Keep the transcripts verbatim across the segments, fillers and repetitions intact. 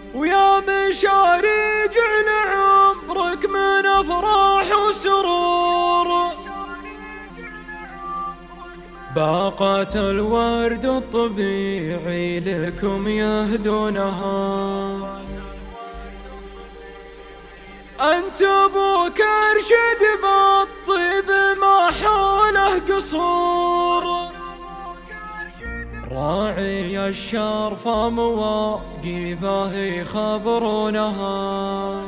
ويا مشاري جعل عمرك من أفراح وسرور. باقة الورد الطبيعي لكم يهدونها، أنت أبوك أرشد بالطيب ما حوله قصور. راعي الشرفة مواقفه يخبرونها،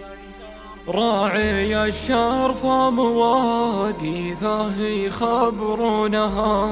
راعي الشرفة مواقفه يخبرونها.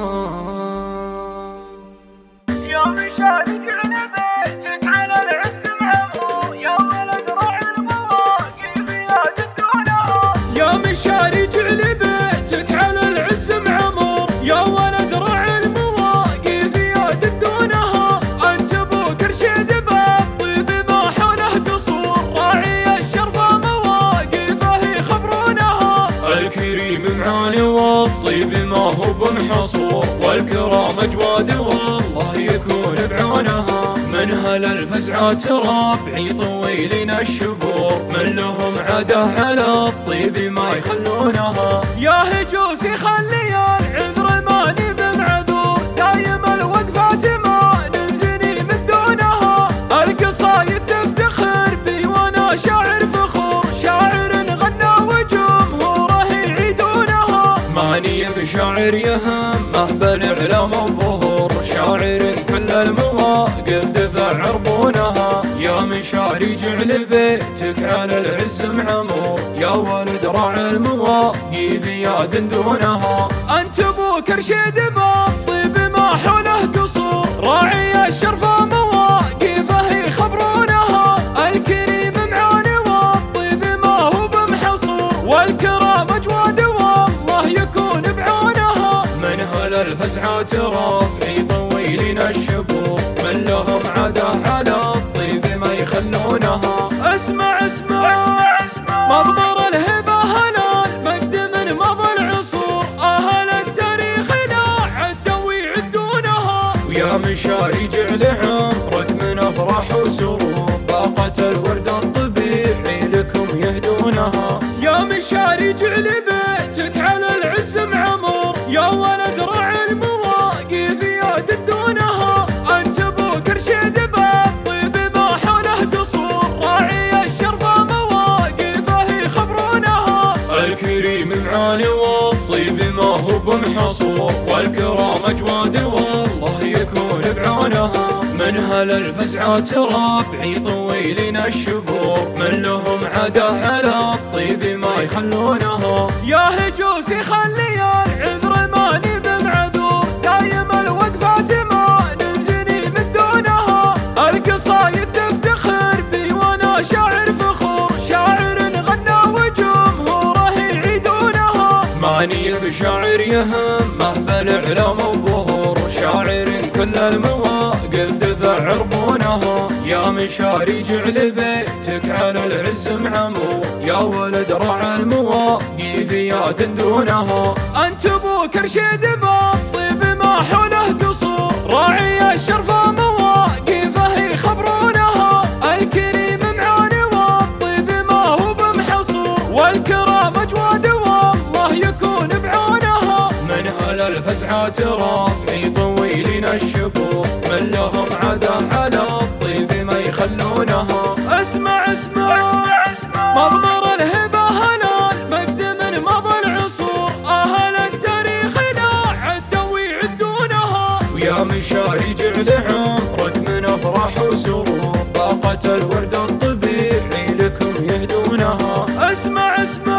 يا مشاري جعل بيتك على العز معمور، يا ولد راعي المواقف يا دندونها. يا مشاري جعل بيتك على العز معمور، يا ولد راعي المواقف يا دندونها. أنت أبوك أرشد بالطيب ما حوله قصور، راعي الشرفة مواقفه يخبرونها. الكريم معاني والطيب ما هو بمحصور، والكرام أجواد والله يكون بعونها. من هل الفزعات ربعي طويلين الشبور، من لهم عادة على الطيب ما يخلونها. يا هجوسي خلي العذر ماني بمعذور، دايم الوقفات ما ننثني من دونها. القصايد تفتخر بي وانا شاعر فخور، شاعر غنى وجمهوره يعيدونها. ماني بشاعر يهمه بالاعلام والظهور، شاعر كل المواقف دفع عربونها. يا مشاري جعل بيتك على العز معمور، يا ولد راعي المواقف يا دندونها. أنت أبوك أرشد بالطيب ما حوله قصور، راعي الشرفة مواقفه يخبرونها. الكريم معاني والطيب ما هو بمحصور، والكرام أجواد والله يكون بعونها. من هل الفزعات ربعي طويلين الشبور، من لهم عادة على الطيب ما يخلونها. اسمع اسمع مضمر الهبة هلال مجد من مضى العصور، أهل التاريخ لا عدوا ويعدونها. ويا مشاري جعل عمرك من أفراح وسرور، باقة الورد الطبيعي لكم يهدونها. يا مشاري جعل بيتك على العز معمور، يا ولد راعي المواقف يا دندونها. أنت أبوك أرشد بالطيب ما حوله قصور، راعي الشرفة مواقفه يخبرونها. الكريم معاني والطيب ما هو بمحصور، والكرام أجواد والله يكون بعونها. من هل الفزعات ربعي طويلين الشبور، من لهم عادة على الطيب ما يخلونها. يا هجوسي خلي العذر ماني بمعذور، دايم الوقفات ما ننثني من دونها. القصايد تفتخر بي وانا شاعر فخور، شاعر غنى وجمهوره يعيدونها. ماني بشاعر يهمه بالاعلام والظهور، شاعر كل المواقف دفع عربونها. يا مشاري جعل بيتك على العز معمور، يا ولد راعي المواقف يا دندونها. أنت أبوك أرشد بالطيب ما حوله قصور، راعي الشرفة مواقفه يخبرونها. الكريم معاني والطيب ما هو بمحصور، والكرام أجواد والله يكون بعونها. من هل الفزعات ربعي طويلين الشبور، من لهم عادة على الطيب ما يخلونها. اسمع اسمع مضمر الهبة هلال مجد من مضى العصور، أهل التاريخ لا عدوا ويعدونها. ويا مشاري جعل عمرك من أفراح وسرور، باقة الورد الطبيعي لكم يهدونها. اسمع اسمع